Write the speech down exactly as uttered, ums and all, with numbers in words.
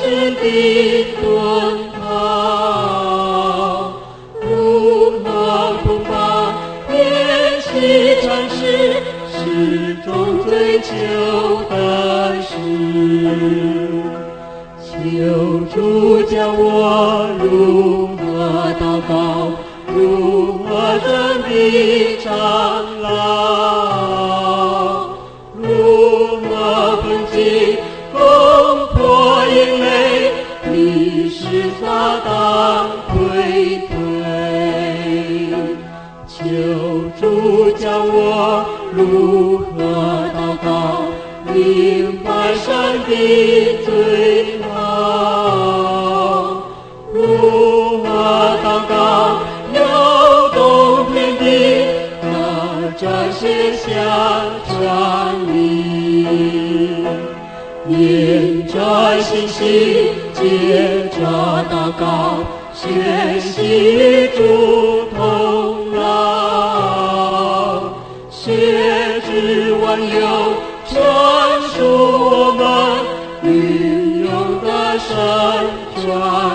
神的敦号，如何不把练习战士始终追求的事？求主教我如何祷告，如何真的长老，如何奋进攻破眼泪，历史撒旦溃退。求主教我如何祷告，明白神的最好，如何祷告摇动天地，那这些向站立，沿着信息接着祷告，学习与主同劳，学知万有传述我们运用的神传